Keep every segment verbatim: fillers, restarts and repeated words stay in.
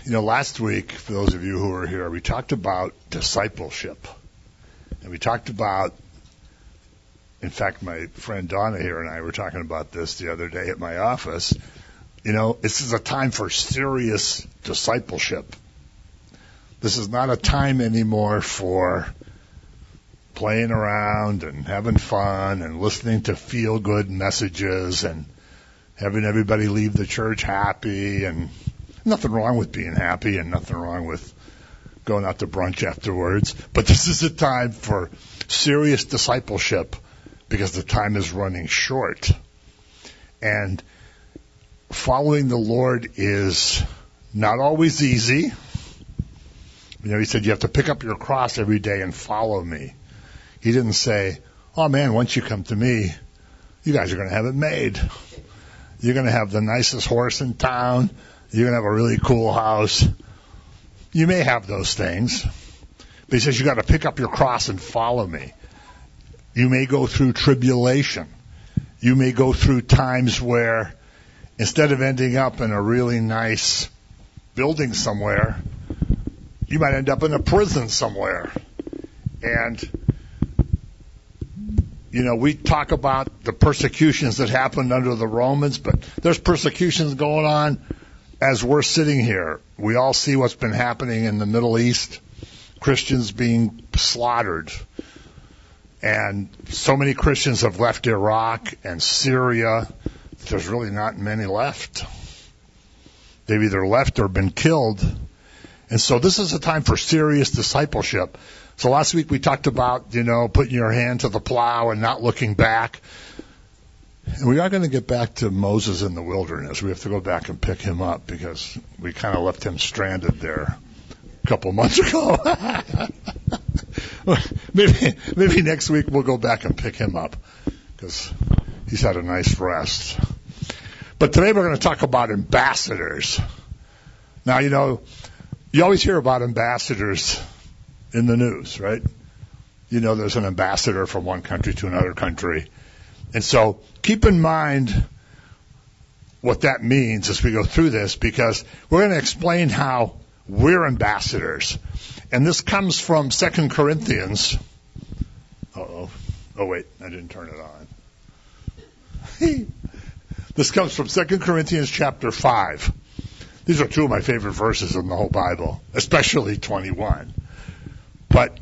You know, last week, for those of you who were here, we talked about discipleship. And we talked about, in fact, my friend Donna here and I were talking about this the other day at my office. You know, this is a time for serious discipleship. This is not a time anymore for playing around and having fun and listening to feel-good messages and having everybody leave the church happy, and nothing wrong with being happy and nothing wrong with going out to brunch afterwards. But this is a time for serious discipleship because the time is running short. And following the Lord is not always easy. You know, he said you have to pick up your cross every day and follow me. He didn't say, oh man, once you come to me, you guys are going to have it made. You're going to have the nicest horse in town. You're going to have a really cool house. You may have those things. But he says you got to pick up your cross and follow me. You may go through tribulation. You may go through times where instead of ending up in a really nice building somewhere, you might end up in a prison somewhere. And you know, we talk about the persecutions that happened under the Romans, but there's persecutions going on as we're sitting here. We all see what's been happening in the Middle East, Christians being slaughtered. And so many Christians have left Iraq and Syria. There's really not many left. They've either left or been killed. And so this is a time for serious discipleship. So last week we talked about, you know, putting your hand to the plow and not looking back. And we are going to get back to Moses in the wilderness. We have to go back and pick him up because we kind of left him stranded there a couple months ago. maybe, maybe next week we'll go back and pick him up because he's had a nice rest. But today we're going to talk about ambassadors. Now, you know, you always hear about ambassadors in the news, right? You know, there's an ambassador from one country to another country. And so keep in mind what that means as we go through this, because we're going to explain how we're ambassadors. And this comes from Second Corinthians. Uh-oh. Oh, wait, I didn't turn it on. This comes from Second Corinthians chapter five. These are two of my favorite verses in the whole Bible, especially twenty-one. But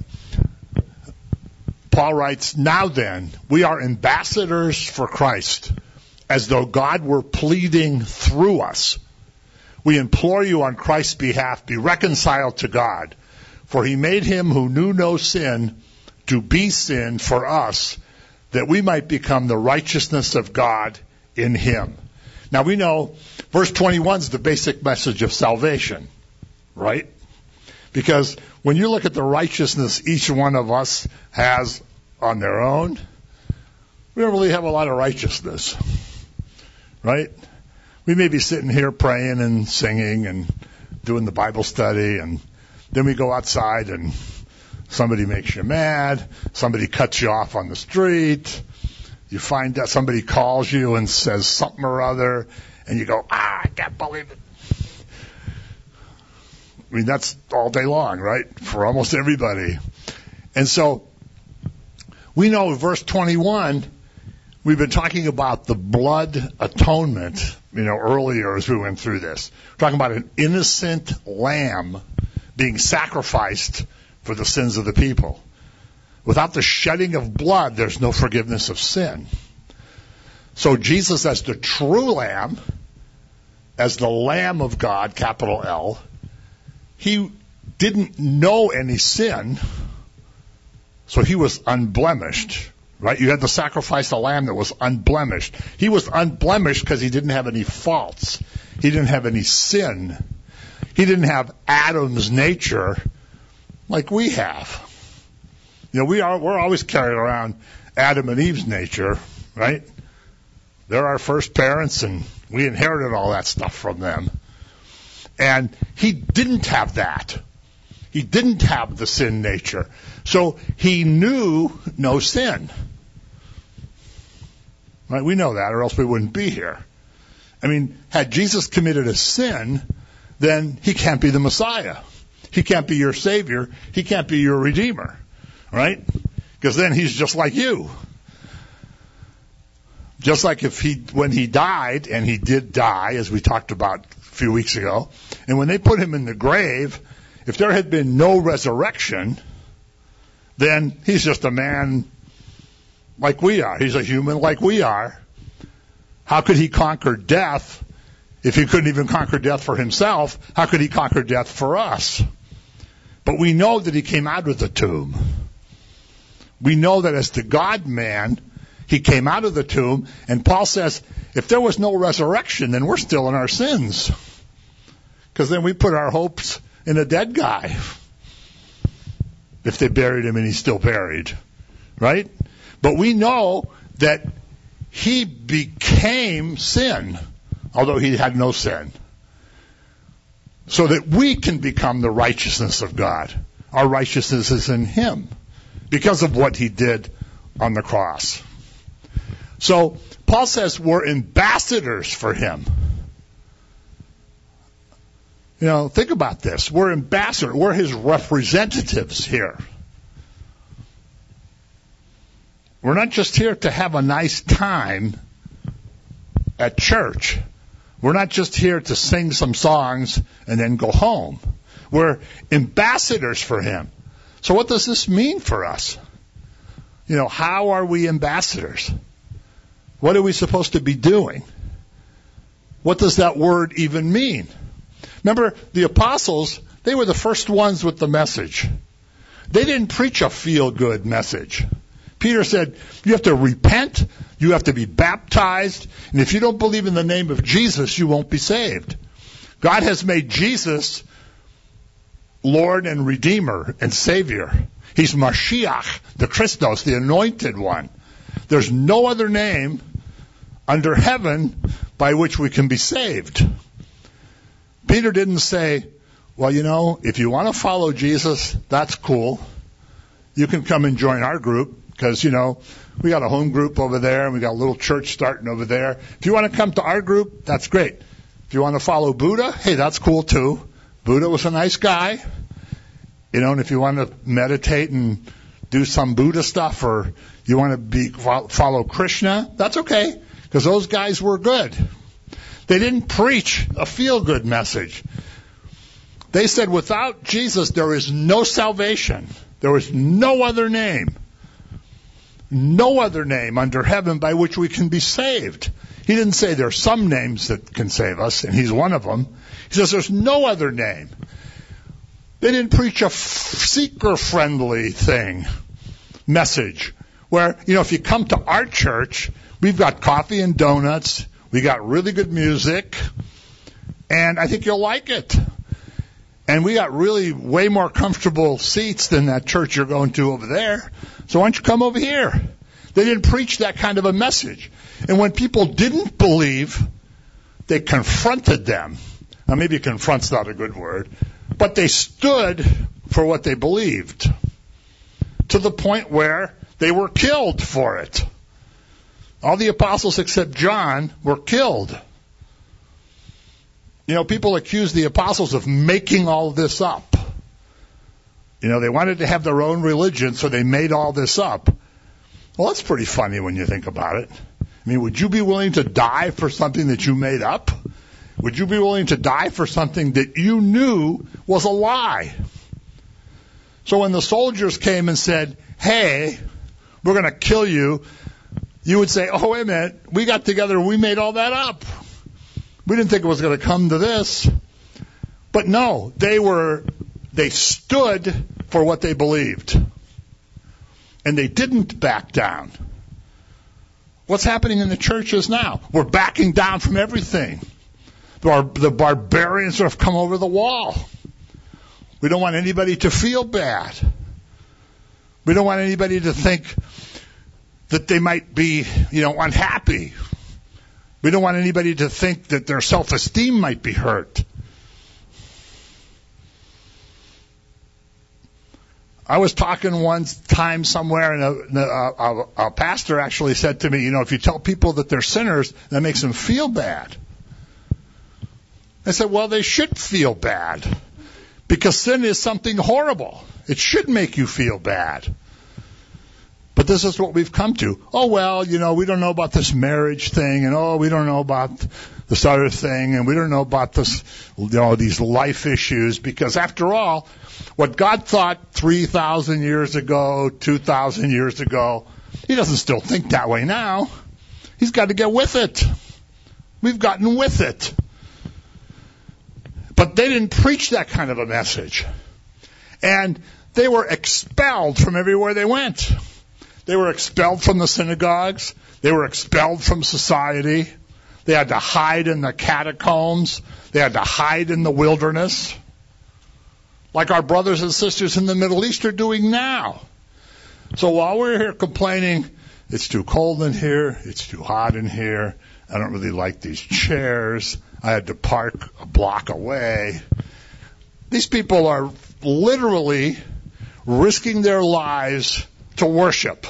Paul writes, now then, we are ambassadors for Christ, as though God were pleading through us. We implore you on Christ's behalf, be reconciled to God. For he made him who knew no sin to be sin for us, that we might become the righteousness of God in him. Now we know verse twenty-one is the basic message of salvation, right? Because when you look at the righteousness each one of us has on their own, we don't really have a lot of righteousness, right? We may be sitting here praying and singing and doing the Bible study, and then we go outside and somebody makes you mad, somebody cuts you off on the street, you find that somebody calls you and says something or other, and you go, ah, I can't believe it. I mean, that's all day long, right? For almost everybody. And so we know verse twenty-one, we've been talking about the blood atonement, you know, earlier as we went through this. We're talking about an innocent lamb being sacrificed for the sins of the people. Without the shedding of blood, there's no forgiveness of sin. So Jesus, as the true lamb, as the Lamb of God, capital L, he didn't know any sin, so he was unblemished, right? You had to sacrifice a lamb that was unblemished. He was unblemished because he didn't have any faults. He didn't have any sin. He didn't have Adam's nature like we have. You know, we are, we're always carrying around Adam and Eve's nature, right? They're our first parents, and we inherited all that stuff from them. And he didn't have that. He didn't have the sin nature. So he knew no sin. Right? We know that, or else we wouldn't be here. I mean, had Jesus committed a sin, then he can't be the Messiah. He can't be your Savior. He can't be your Redeemer, right? Because then he's just like you. Just like if he, when he died, and he did die, as we talked about a few weeks ago, and when they put him in the grave, if there had been no resurrection, then he's just a man like we are. He's a human like we are. How could he conquer death if he couldn't even conquer death for himself? How could he conquer death for us? But we know that he came out of the tomb. We know that as the God-man, he came out of the tomb, and Paul says, if there was no resurrection, then we're still in our sins. Because then we put our hopes in a dead guy. If they buried him and he's still buried. Right? But we know that he became sin, although he had no sin. So that we can become the righteousness of God. Our righteousness is in him because of what he did on the cross. So Paul says we're ambassadors for him. You know, think about this. We're ambassadors. We're his representatives here. We're not just here to have a nice time at church. We're not just here to sing some songs and then go home. We're ambassadors for him. So what does this mean for us? You know, how are we ambassadors? What are we supposed to be doing? What does that word even mean? Remember, the apostles, they were the first ones with the message. They didn't preach a feel-good message. Peter said, you have to repent, you have to be baptized, and if you don't believe in the name of Jesus, you won't be saved. God has made Jesus Lord and Redeemer and Savior. He's Mashiach, the Christos, the Anointed One. There's no other name under heaven by which we can be saved. Peter didn't say, well, you know, if you want to follow Jesus, that's cool. You can come and join our group because, you know, we got a home group over there and we got a little church starting over there. If you want to come to our group, that's great. If you want to follow Buddha, hey, that's cool too. Buddha was a nice guy. You know, and if you want to meditate and do some Buddha stuff, or you want to be follow Krishna, that's okay, because those guys were good. They didn't preach a feel-good message. They said without Jesus there is no salvation. There is no other name. No other name under heaven by which we can be saved. He didn't say there are some names that can save us, and he's one of them. He says there's no other name. They didn't preach a f- seeker-friendly thing, message, where, you know, if you come to our church, we've got coffee and donuts, we got really good music, and I think you'll like it. And we got really way more comfortable seats than that church you're going to over there. So why don't you come over here? They didn't preach that kind of a message. And when people didn't believe, they confronted them. Now maybe confront's not a good word, but they stood for what they believed to the point where they were killed for it. All the apostles except John were killed. You know, people accuse the apostles of making all this up. You know, they wanted to have their own religion, so they made all this up. Well, that's pretty funny when you think about it. I mean, would you be willing to die for something that you made up? Would you be willing to die for something that you knew was a lie? So when the soldiers came and said, hey, we're going to kill you, you would say, oh, wait a minute, we got together and we made all that up. We didn't think it was going to come to this. But no, they were, they stood for what they believed. And they didn't back down. What's happening in the churches now? We're backing down from everything. The, the barbarians have come over the wall. We don't want anybody to feel bad. We don't want anybody to think that they might be, you know, unhappy. We don't want anybody to think that their self-esteem might be hurt. I was talking one time somewhere, and a, a, a, a pastor actually said to me, you know, if you tell people that they're sinners, that makes them feel bad. I said, well, they should feel bad because sin is something horrible. It should make you feel bad. But this is what we've come to. Oh, well, you know, we don't know about this marriage thing, and oh, we don't know about this other thing, and we don't know about this, you know, these life issues, because after all, what God thought three thousand years ago, two thousand years ago, he doesn't still think that way now. He's got to get with it. We've gotten with it. But they didn't preach that kind of a message. And they were expelled from everywhere they went. They were expelled from the synagogues. They were expelled from society. They had to hide in the catacombs. They had to hide in the wilderness, like our brothers and sisters in the Middle East are doing now. So while we're here complaining, it's too cold in here, it's too hot in here, I don't really like these chairs, I had to park a block away. These people are literally risking their lives to worship.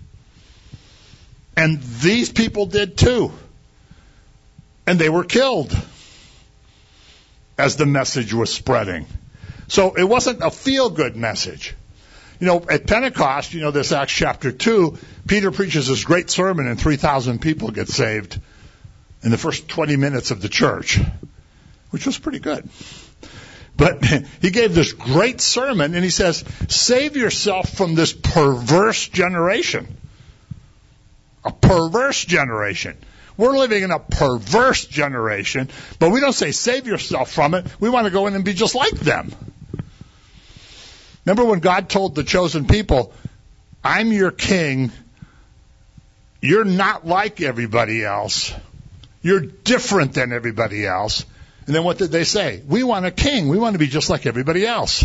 And these people did too. And they were killed as the message was spreading. So it wasn't a feel-good message. You know, at Pentecost, you know, this Acts chapter two, Peter preaches this great sermon and three thousand people get saved in the first twenty minutes of the church, which was pretty good. But he gave this great sermon, and he says, save yourself from this perverse generation. A perverse generation. We're living in a perverse generation, but we don't say save yourself from it. We want to go in and be just like them. Remember when God told the chosen people, I'm your king. You're not like everybody else. You're different than everybody else. And then what did they say? We want a king. We want to be just like everybody else.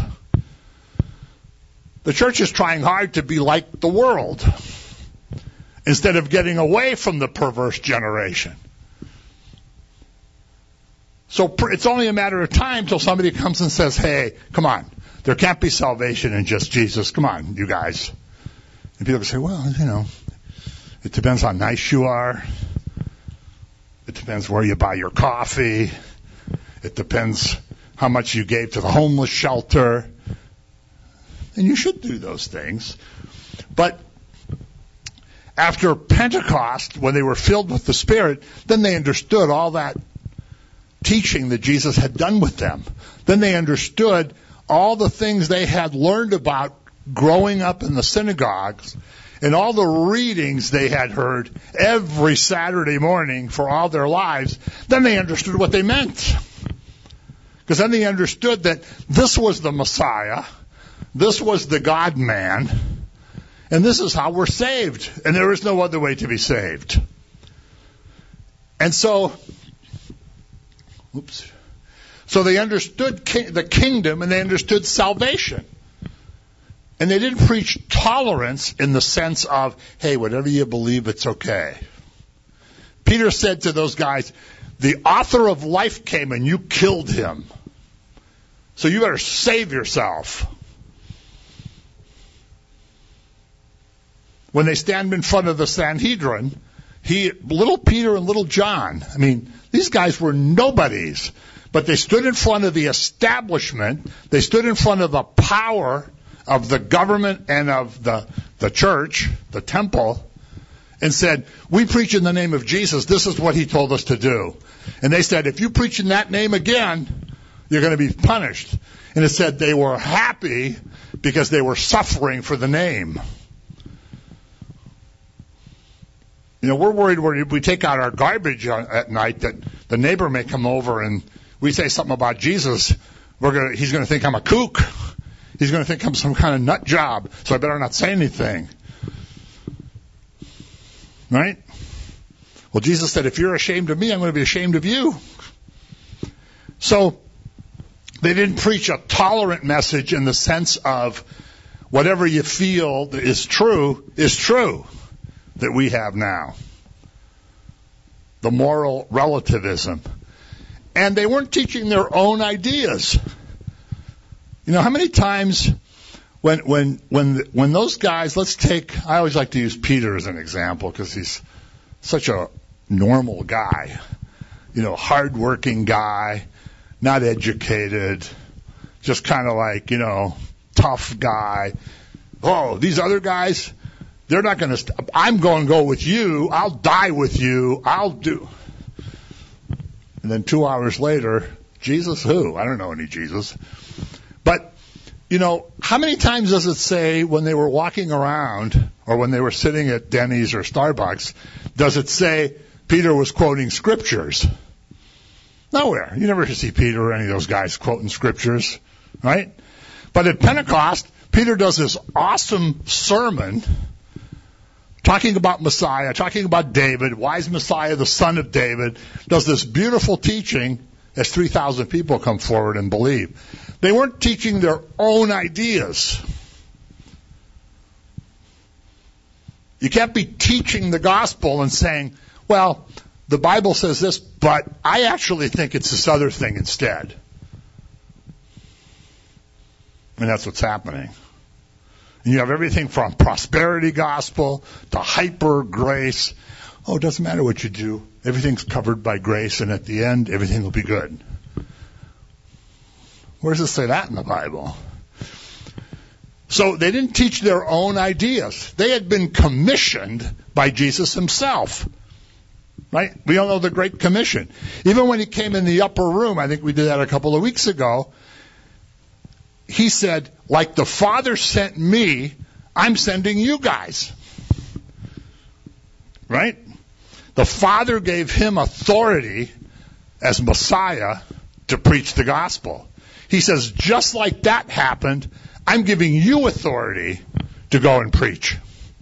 The church is trying hard to be like the world instead of getting away from the perverse generation. So it's only a matter of time till somebody comes and says, hey, come on, there can't be salvation in just Jesus. Come on, you guys. And people can say, well, you know, it depends how nice you are. It depends where you buy your coffee. It depends how much you gave to the homeless shelter. And you should do those things. But after Pentecost, when they were filled with the Spirit, then they understood all that teaching that Jesus had done with them. Then they understood all the things they had learned about growing up in the synagogues and all the readings they had heard every Saturday morning for all their lives. Then they understood what they meant. Because then they understood that this was the Messiah, this was the God-man, and this is how we're saved. And there is no other way to be saved. And so, oops. So they understood king, the kingdom, and they understood salvation. And they didn't preach tolerance in the sense of, hey, whatever you believe, it's okay. Peter said to those guys, the author of life came and you killed him. So you better save yourself. When they stand in front of the Sanhedrin, he, little Peter and little John, I mean, these guys were nobodies, but they stood in front of the establishment, they stood in front of the power of the government and of the, the church, the temple, and said, we preach in the name of Jesus, this is what he told us to do. And they said, if you preach in that name again, you're going to be punished. And it said they were happy because they were suffering for the name. You know, we're worried when we take out our garbage at night that the neighbor may come over and we say something about Jesus. We're gonna, he's going to think I'm a kook. He's going to think I'm some kind of nut job, so I better not say anything. Right? Well, Jesus said, if you're ashamed of me, I'm going to be ashamed of you. So they didn't preach a tolerant message in the sense of whatever you feel is true is true that we have now. The moral relativism. And they weren't teaching their own ideas. You know, how many times when when when when those guys, let's take, I always like to use Peter as an example because he's such a normal guy, you know, hardworking guy, not educated, just kind of like, you know, tough guy. Oh, these other guys, they're not going to, st- I'm going to go with you. I'll die with you. I'll do. And then two hours later, Jesus who? I don't know any Jesus. But, you know, how many times does it say when they were walking around or when they were sitting at Denny's or Starbucks, does it say Peter was quoting scriptures? Nowhere. You never see Peter or any of those guys quoting scriptures, right? But at Pentecost, Peter does this awesome sermon talking about Messiah, talking about David, why is Messiah the son of David, does this beautiful teaching as three thousand people come forward and believe. They weren't teaching their own ideas. You can't be teaching the gospel and saying, well, the Bible says this, but I actually think it's this other thing instead. And that's what's happening. And you have everything from prosperity gospel to hyper grace. Oh, it doesn't matter what you do. Everything's covered by grace, and at the end, everything will be good. Where does it say that in the Bible? So they didn't teach their own ideas. They had been commissioned by Jesus himself. Right? We all know the Great Commission. Even when he came in the upper room, I think we did that a couple of weeks ago, he said, like the Father sent me, I'm sending you guys. Right? The Father gave him authority as Messiah to preach the gospel. He says, just like that happened, I'm giving you authority to go and preach.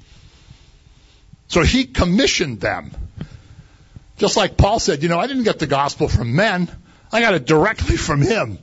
So he commissioned them. Just like Paul said, you know, I didn't get the gospel from men. I got it directly from him.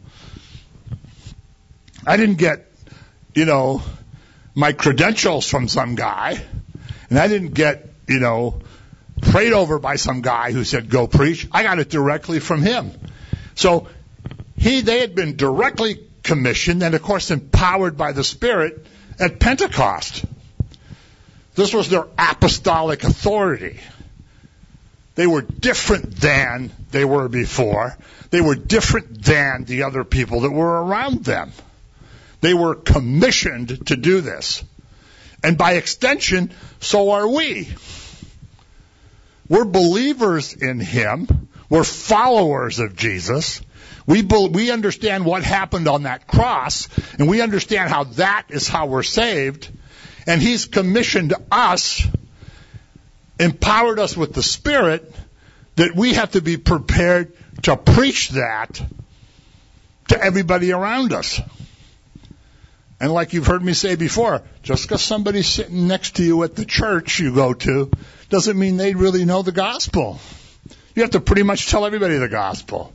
I didn't get, you know, my credentials from some guy. And I didn't get, you know, prayed over by some guy who said, go preach. I got it directly from him. So he, they had been directly commissioned and, of course, empowered by the Spirit at Pentecost. This was their apostolic authority. They were different than they were before. They were different than the other people that were around them. They were commissioned to do this. And by extension, so are we. We're believers in him. We're followers of Jesus. We be, we understand what happened on that cross, and we understand how that is how we're saved. And he's commissioned us, empowered us with the Spirit, that we have to be prepared to preach that to everybody around us. And like you've heard me say before, just because somebody's sitting next to you at the church you go to doesn't mean they really know the gospel. You have to pretty much tell everybody the gospel.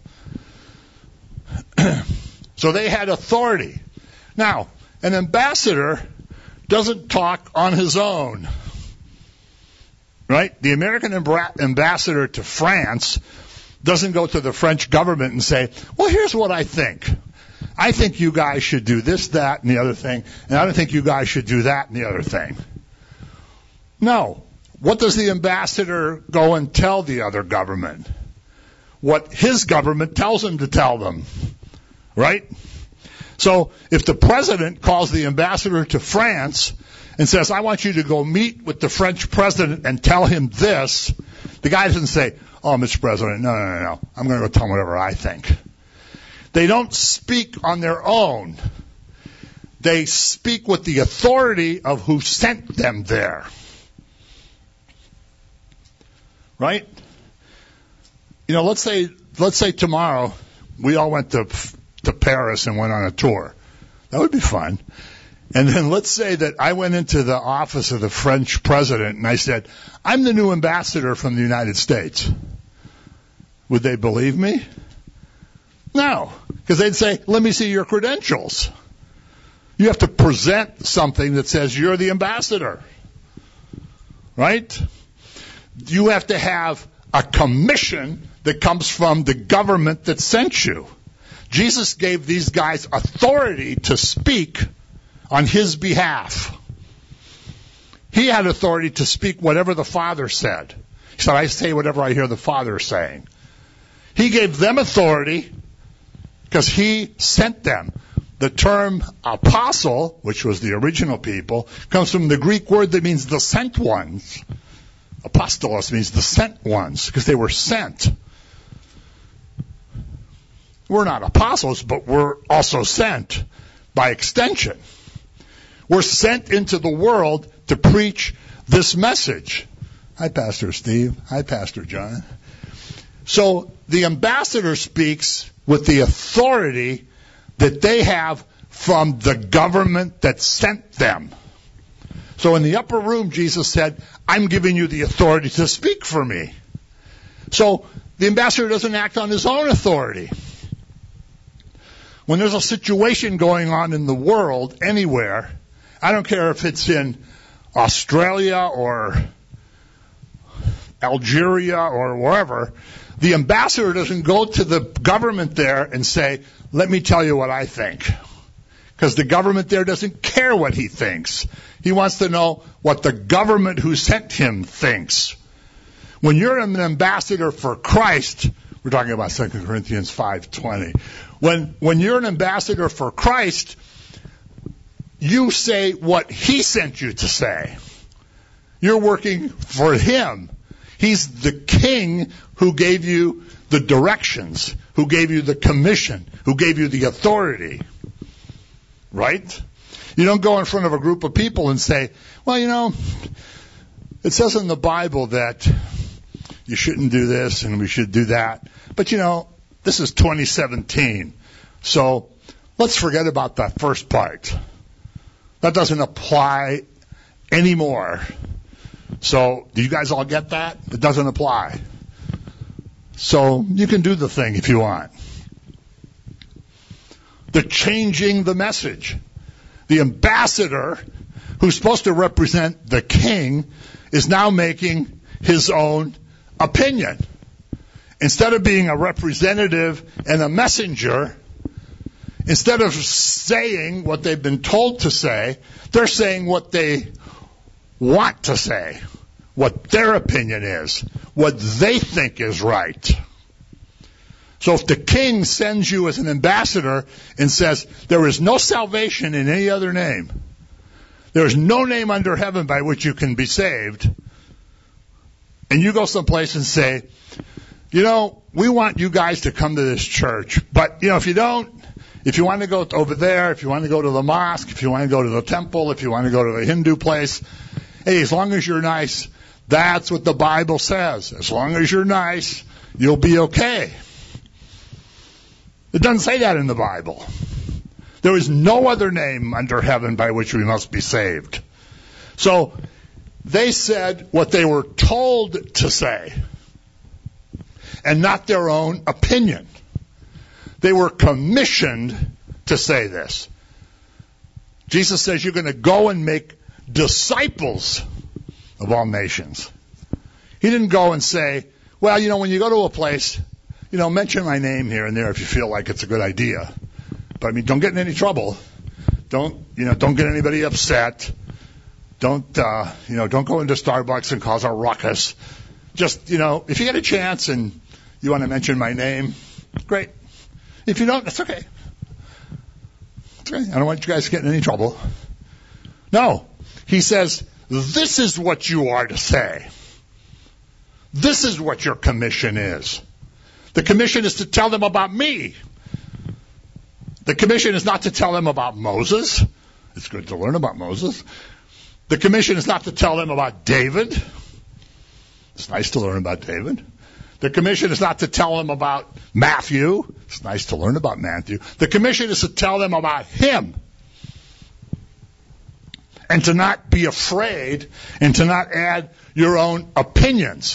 So they had authority. Now, an ambassador doesn't talk on his own. Right? The American ambassador to France doesn't go to the French government and say, well, here's what I think. I think you guys should do this, that, and the other thing, and I don't think you guys should do that and the other thing. No. What does the ambassador go and tell the other government? What his government tells him to tell them. Right? So if the president calls the ambassador to France and says, I want you to go meet with the French president and tell him this, the guy doesn't say, oh, Mister President, no, no, no, no. I'm going to go tell him whatever I think. They don't speak on their own. They speak with the authority of who sent them there. Right? You know, let's say let's say tomorrow we all went to to Paris and went on a tour. That would be fun. And then let's say that I went into the office of the French president and I said, I'm the new ambassador from the United States. Would they believe me? No, because they'd say, let me see your credentials. You have to present something that says you're the ambassador. Right? You have to have a commission that comes from the government that sent you. Jesus gave these guys authority to speak on his behalf. He had authority to speak whatever the Father said. He said, I say whatever I hear the Father saying. He gave them authority because he sent them. The term apostle, which was the original people, comes from the Greek word that means the sent ones. Apostolos means the sent ones, because they were sent. We're not apostles, but we're also sent by extension. We're sent into the world to preach this message. Hi, Pastor Steve. Hi, Pastor John. So the ambassador speaks with the authority that they have from the government that sent them. So in the upper room, Jesus said, I'm giving you the authority to speak for me. So the ambassador doesn't act on his own authority. When there's a situation going on in the world, anywhere, I don't care if it's in Australia or Algeria or wherever, the ambassador doesn't go to the government there and say, let me tell you what I think. Because the government there doesn't care what he thinks. He wants to know what the government who sent him thinks. When you're an ambassador for Christ, we're talking about Second Corinthians five twenty. When, when you're an ambassador for Christ, you say what he sent you to say. You're working for him. He's the king who gave you the directions, who gave you the commission, who gave you the authority. Right? You don't go in front of a group of people and say, well, you know, it says in the Bible that you shouldn't do this and we should do that. But, you know, this is twenty seventeen. So let's forget about that first part. That doesn't apply anymore. So do you guys all get that? It doesn't apply. So you can do the thing if you want. They're changing the message. The ambassador, who's supposed to represent the king, is now making his own opinion. Instead of being a representative and a messenger, instead of saying what they've been told to say, they're saying what they want to say, what their opinion is, what they think is right. So if the king sends you as an ambassador and says, there is no salvation in any other name, there is no name under heaven by which you can be saved, and you go someplace and say, you know, we want you guys to come to this church, but, you know, if you don't, if you want to go over there, if you want to go to the mosque, if you want to go to the temple, if you want to go to the Hindu place, hey, as long as you're nice, that's what the Bible says. As long as you're nice, you'll be okay. It doesn't say that in the Bible. There is no other name under heaven by which we must be saved. So they said what they were told to say and not their own opinion. They were commissioned to say this. Jesus says you're going to go and make disciples of all nations. He didn't go and say, well, you know, when you go to a place, you know, mention my name here and there if you feel like it's a good idea. But I mean, don't get in any trouble. Don't, you know, don't get anybody upset. Don't, uh, you know, don't go into Starbucks and cause a ruckus. Just, you know, if you get a chance and you want to mention my name, great. If you don't, that's okay. It's okay. I don't want you guys to get in any trouble. No. He says, this is what you are to say. This is what your commission is. The commission is to tell them about me. The commission is not to tell them about Moses. It's good to learn about Moses. The commission is not to tell them about David. It's nice to learn about David. The commission is not to tell them about Matthew. It's nice to learn about Matthew. The commission is to tell them about him. And to not be afraid and to not add your own opinions.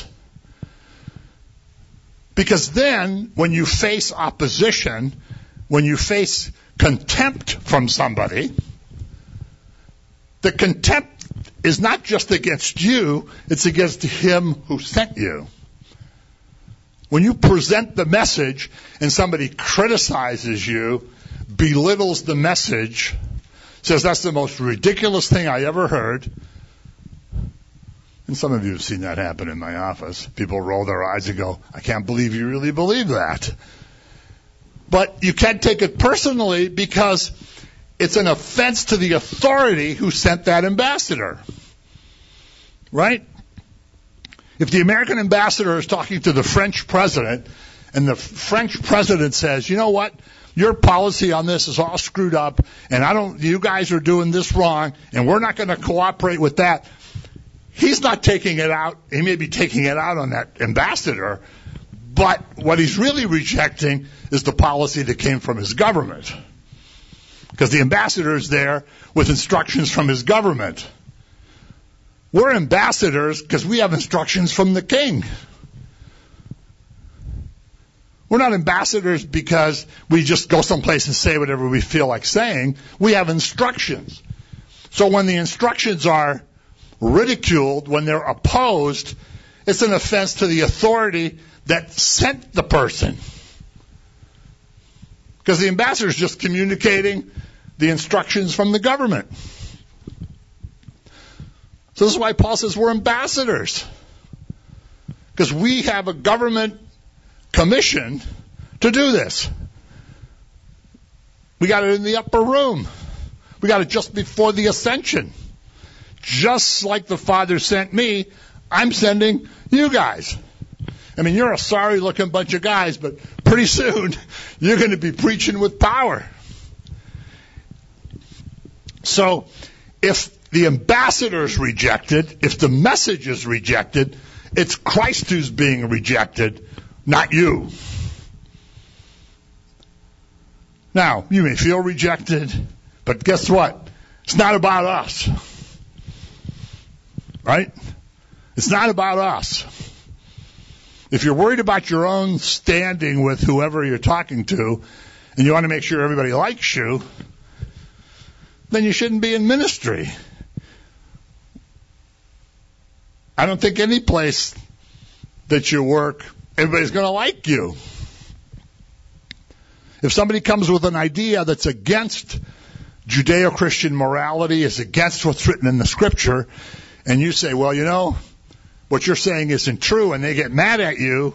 Because then, when you face opposition, when you face contempt from somebody, the contempt is not just against you, it's against him who sent you. When you present the message and somebody criticizes you, belittles the message, says that's the most ridiculous thing I ever heard, and some of you have seen that happen in my office. People roll their eyes and go, I can't believe you really believe that. But you can't take it personally because it's an offense to the authority who sent that ambassador. Right? If the American ambassador is talking to the French president, and the French president says, you know what, your policy on this is all screwed up, and I don't, you guys are doing this wrong, and we're not going to cooperate with that. He's not taking it out. He may be taking it out on that ambassador, but what he's really rejecting is the policy that came from his government. Because the ambassador is there with instructions from his government. We're ambassadors because we have instructions from the king. We're not ambassadors because we just go someplace and say whatever we feel like saying. We have instructions. So when the instructions are ridiculed, when they're opposed, it's an offense to the authority that sent the person. Because the ambassador is just communicating the instructions from the government. So this is why Paul says we're ambassadors. Because we have a government commission to do this. We got it in the upper room. We got it just before the ascension. Just like the Father sent me, I'm sending you guys. I mean, you're a sorry-looking bunch of guys, but pretty soon you're going to be preaching with power. So if the ambassador is rejected, if the message is rejected, it's Christ who's being rejected, not you. Now, you may feel rejected, but guess what? It's not about us. Right? It's not about us. If you're worried about your own standing with whoever you're talking to, and you want to make sure everybody likes you, then you shouldn't be in ministry. I don't think any place that you work, everybody's going to like you. If somebody comes with an idea that's against Judeo-Christian morality, is against what's written in the Scripture, and you say, well, you know, what you're saying isn't true, and they get mad at you,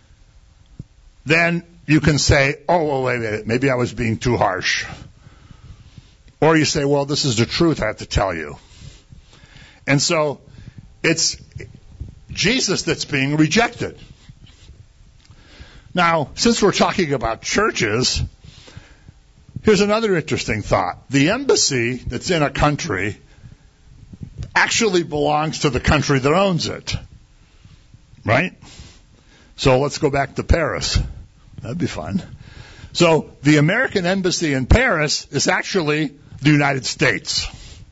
then you can say, oh, well, wait a minute, maybe I was being too harsh. Or you say, well, this is the truth I have to tell you. And so it's Jesus that's being rejected. Now, since we're talking about churches, here's another interesting thought. The embassy that's in a country actually belongs to the country that owns it. Right? So let's go back to Paris. That'd be fun. So the American embassy in Paris is actually the United States.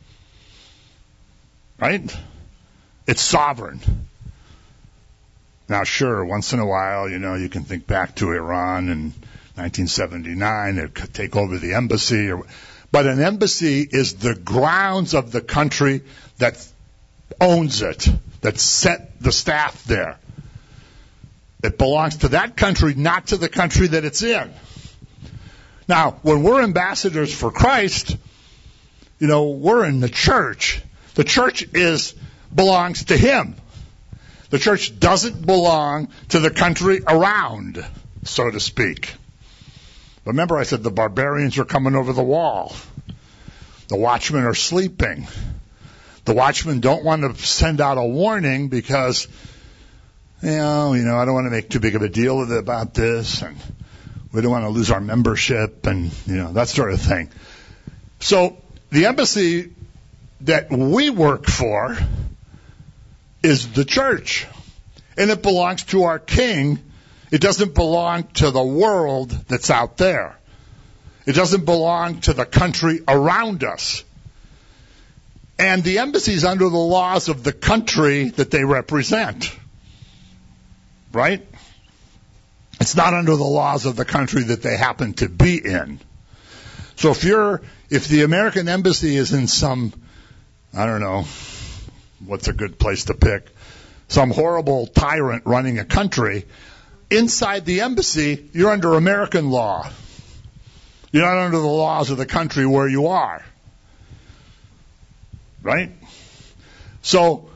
Right? It's sovereign. Now, sure, once in a while, you know, you can think back to Iran in nineteen seventy-nine, it could take over the embassy. Or, but an embassy is the grounds of the country that owns it, that sent the staff there. It belongs to that country, not to the country that it's in. Now, when we're ambassadors for Christ, you know, we're in the church. The church is belongs to Him. The church doesn't belong to the country around, so to speak. Remember, I said the barbarians are coming over the wall. The watchmen are sleeping. The watchmen don't want to send out a warning because, you know, you know, I don't want to make too big of a deal with it about this, and we don't want to lose our membership, and, you know, that sort of thing. So the embassy that we work for is the church, and it belongs to our King. It doesn't belong to the world that's out there. It doesn't belong to the country around us. And the embassy is under the laws of the country that they represent. Right? It's not under the laws of the country that they happen to be in. So if you're, if the American embassy is in some, I don't know, what's a good place to pick? Some horrible tyrant running a country. Inside the embassy, you're under American law. You're not under the laws of the country where you are. Right? So,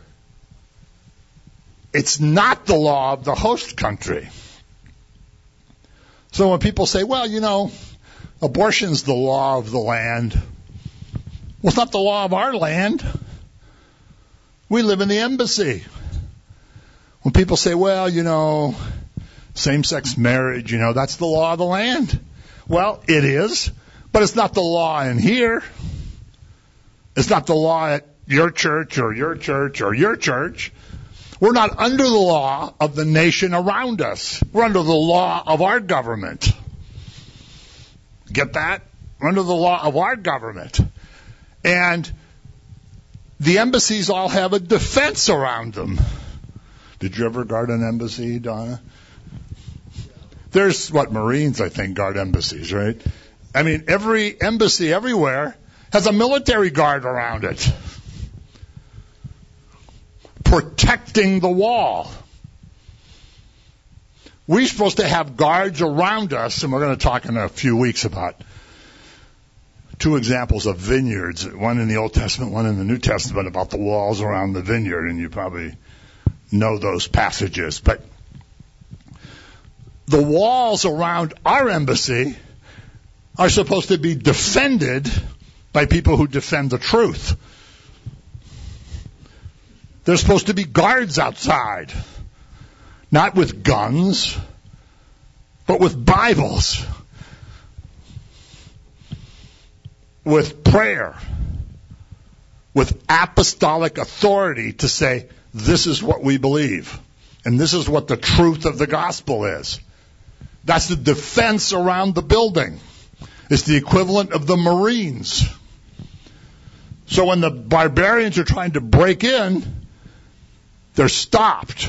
it's not the law of the host country. So when people say, well, you know, abortion's the law of the land. Well, it's not the law of our land. We live in the embassy. When people say, well, you know, same-sex marriage, you know, that's the law of the land. Well, it is, but it's not the law in here. It's not the law at your church or your church or your church. We're not under the law of the nation around us. We're under the law of our government. Get that? We're under the law of our government. And the embassies all have a defense around them. Did you ever guard an embassy, Donna? There's, what, Marines, I think, guard embassies, right? I mean, every embassy everywhere has a military guard around it, protecting the wall. We're supposed to have guards around us, and we're going to talk in a few weeks about two examples of vineyards, one in the Old Testament, one in the New Testament, about the walls around the vineyard, and you probably know those passages. But the walls around our embassy are supposed to be defended by people who defend the truth. There's supposed to be guards outside, not with guns, but with Bibles, with prayer, with apostolic authority to say, this is what we believe, and this is what the truth of the gospel is. That's the defense around the building. It's the equivalent of the Marines. So when the barbarians are trying to break in, they're stopped.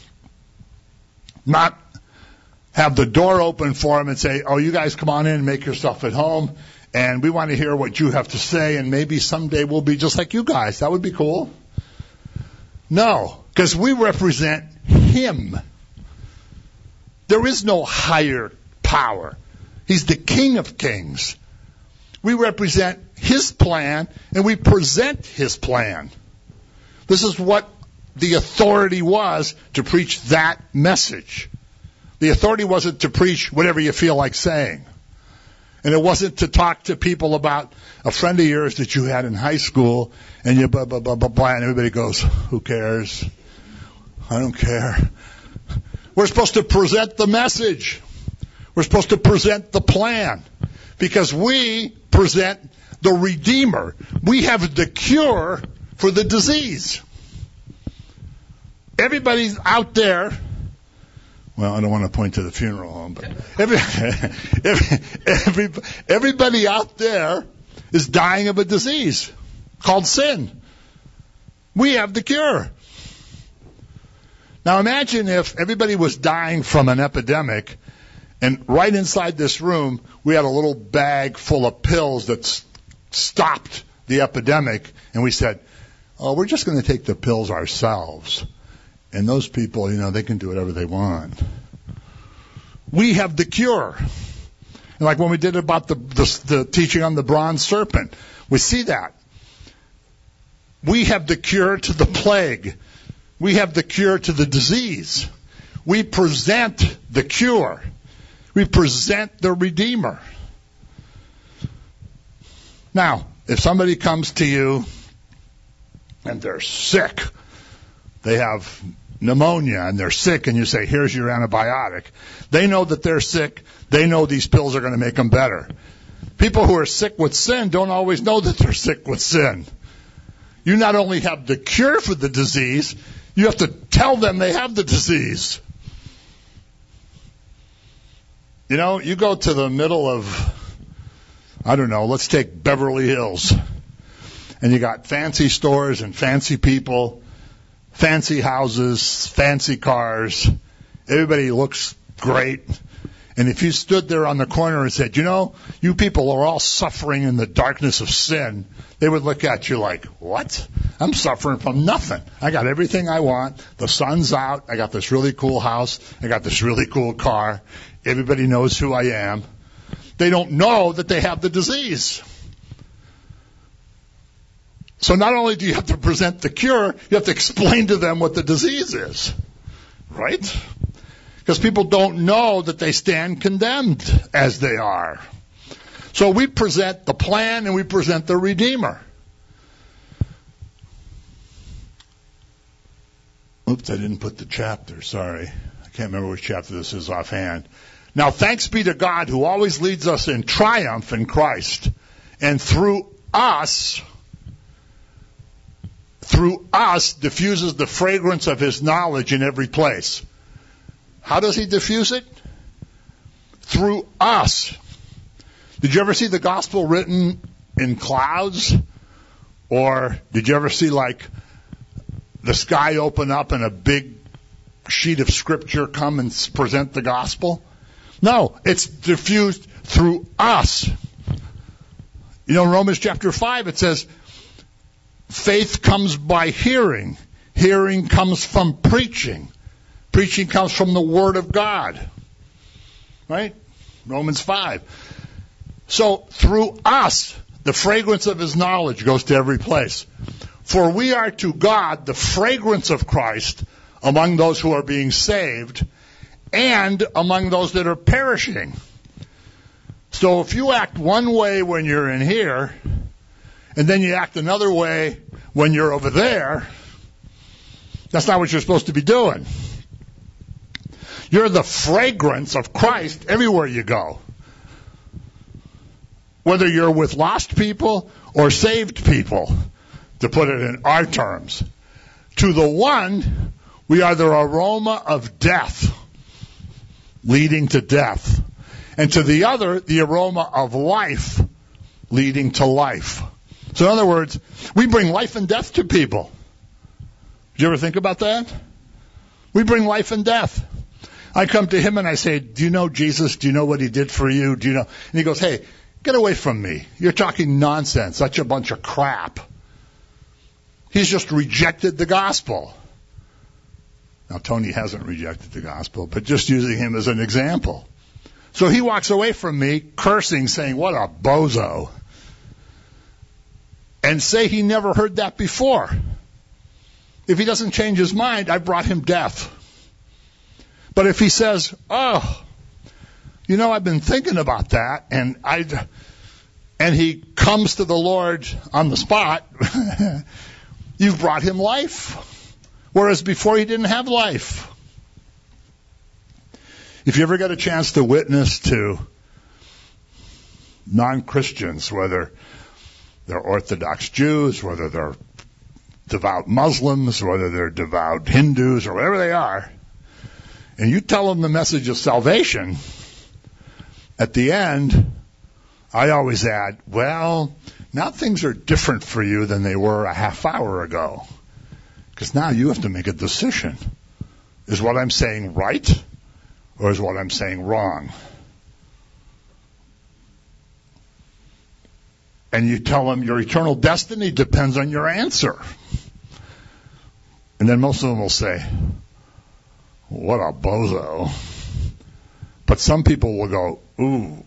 Not have the door open for them and say, oh, you guys come on in and make yourself at home, and we want to hear what you have to say, and maybe someday we'll be just like you guys. That would be cool. No, because we represent Him. There is no higher power. He's the King of Kings. We represent His plan, and we present His plan. This is what the authority was to preach that message. The authority wasn't to preach whatever you feel like saying. And it wasn't to talk to people about a friend of yours that you had in high school, and you blah, blah, blah, blah, blah, and everybody goes, who cares? I don't care. We're supposed to present the message. We're supposed to present the plan. Because we present the Redeemer. We have the cure for the disease. Everybody's out there. Well, I don't want to point to the funeral home, but every, every, every, everybody out there is dying of a disease called sin. We have the cure. Now imagine if everybody was dying from an epidemic, and right inside this room we had a little bag full of pills that s- stopped the epidemic, and we said, oh, we're just going to take the pills ourselves. And those people, you know, they can do whatever they want. We have the cure. And like when we did about the, the, the teaching on the bronze serpent, we see that. We have the cure to the plague. We have the cure to the disease. We present the cure. We present the Redeemer. Now, if somebody comes to you and they're sick, they have pneumonia and they're sick, and you say, here's your antibiotic. They know that they're sick. They know these pills are going to make them better. People who are sick with sin don't always know that they're sick with sin. You not only have the cure for the disease, you have to tell them they have the disease. You know, you go to the middle of, I don't know, let's take Beverly Hills. And you got fancy stores and fancy people, fancy houses, fancy cars. Everybody looks great. And if you stood there on the corner and said, you know, you people are all suffering in the darkness of sin, they would look at you like, what? I'm suffering from nothing. I got everything I want. The sun's out. I got this really cool house. I got this really cool car. Everybody knows who I am. They don't know that they have the disease. So not only do you have to present the cure, you have to explain to them what the disease is. Right? Because people don't know that they stand condemned as they are. So we present the plan and we present the Redeemer. Oops, I didn't put the chapter. Sorry. I can't remember which chapter this is offhand. Now, thanks be to God who always leads us in triumph in Christ. And through us, through us, diffuses the fragrance of his knowledge in every place. How does he diffuse it? Through us. Did you ever see the gospel written in clouds? Or did you ever see, like, the sky open up and a big sheet of scripture come and present the gospel? No, it's diffused through us. You know, in Romans chapter five, it says, faith comes by hearing. Hearing comes from preaching. Preaching comes from the Word of God. Right? Romans five. So, through us, the fragrance of his knowledge goes to every place. For we are to God the fragrance of Christ among those who are being saved and among those that are perishing. So if you act one way when you're in here, and then you act another way when you're over there, that's not what you're supposed to be doing. You're the fragrance of Christ everywhere you go. Whether you're with lost people or saved people, to put it in our terms. To the one, we are the aroma of death, leading to death. And to the other, the aroma of life, leading to life. So in other words, we bring life and death to people. Did you ever think about that? We bring life and death. I come to him and I say, do you know Jesus? Do you know what he did for you? Do you know? And he goes, hey, get away from me. You're talking nonsense. Such a bunch of crap. He's just rejected the gospel. Now, Tony hasn't rejected the gospel, but just using him as an example. So he walks away from me cursing, saying, what a bozo. And say he never heard that before. If he doesn't change his mind, I brought him death. But if he says, oh, you know, I've been thinking about that, and I, and he comes to the Lord on the spot, you've brought him life. Whereas before he didn't have life. If you ever get a chance to witness to non-Christians, whether they're Orthodox Jews, whether they're devout Muslims, whether they're devout Hindus, or whatever they are, and you tell them the message of salvation, at the end, I always add, well, now things are different for you than they were a half hour ago. Because now you have to make a decision. Is what I'm saying right, or is what I'm saying wrong? And you tell them your eternal destiny depends on your answer. And then most of them will say, what a bozo. But some people will go, ooh.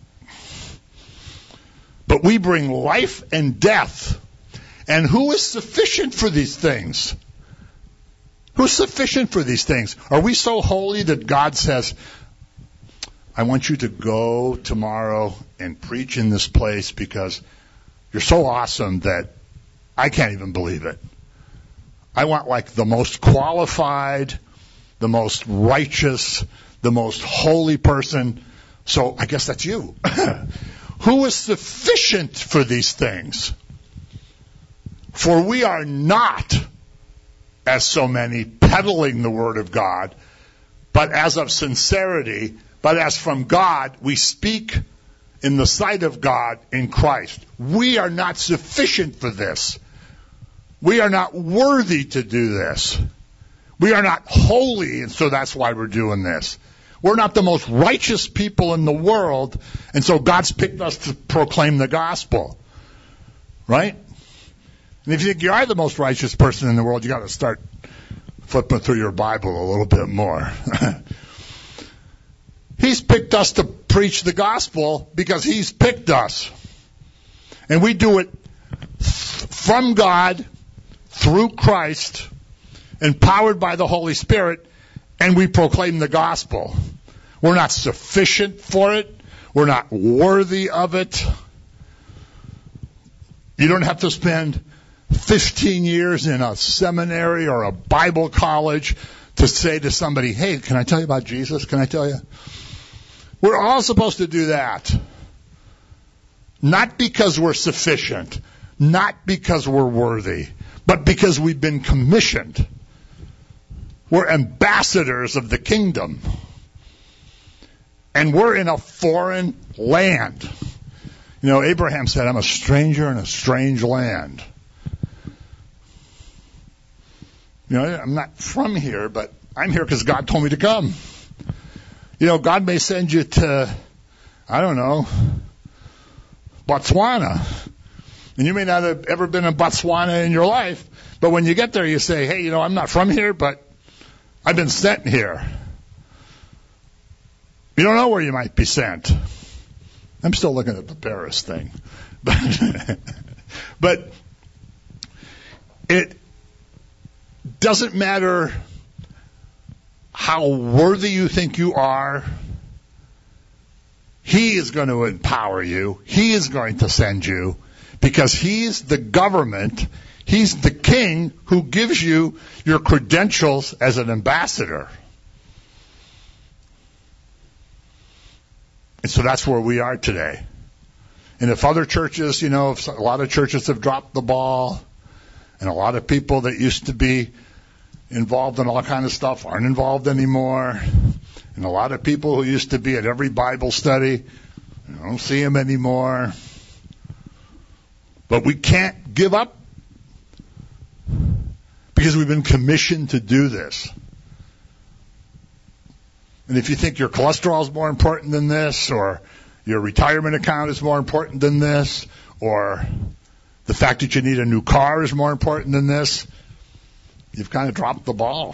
But we bring life and death. And who is sufficient for these things? Who's sufficient for these things? Are we so holy that God says, I want you to go tomorrow and preach in this place because you're so awesome that I can't even believe it. I want like the most qualified, the most righteous, the most holy person. So I guess that's you. Who is sufficient for these things? For we are not, as so many, peddling the word of God, but as of sincerity, but as from God, we speak in the sight of God in Christ. We are not sufficient for this. We are not worthy to do this. We are not holy, and so that's why we're doing this. We're not the most righteous people in the world, and so God's picked us to proclaim the gospel. Right? And if you think you are the most righteous person in the world, you got to start flipping through your Bible a little bit more. He's picked us to preach the gospel because he's picked us. And we do it from God, through Christ, empowered by the Holy Spirit, and we proclaim the gospel. We're not sufficient for it. We're not worthy of it. You don't have to spend fifteen years in a seminary or a Bible college to say to somebody, hey, can I tell you about Jesus? Can I tell you? We're all supposed to do that. Not because we're sufficient, not because we're worthy, but because we've been commissioned. We're ambassadors of the kingdom. And we're in a foreign land. You know, Abraham said, I'm a stranger in a strange land. You know, I'm not from here, but I'm here because God told me to come. You know, God may send you to, I don't know, Botswana. And you may not have ever been in Botswana in your life, but when you get there, you say, hey, you know, I'm not from here, but I've been sent here. You don't know where you might be sent. I'm still looking at the Paris thing. But, but it doesn't matter how worthy you think you are. He is going to empower you. He is going to send you because he's the government. He's the king who gives you your credentials as an ambassador. And so that's where we are today. And if other churches, you know, if a lot of churches have dropped the ball, and a lot of people that used to be involved in all kind of stuff aren't involved anymore, and a lot of people who used to be at every Bible study, I don't see them anymore. But we can't give up because we've been commissioned to do this. And if you think your cholesterol is more important than this, or your retirement account is more important than this, or the fact that you need a new car is more important than this, you've kind of dropped the ball.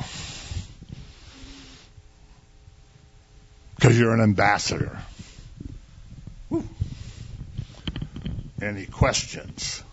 Because you're an ambassador. Whew. Any questions?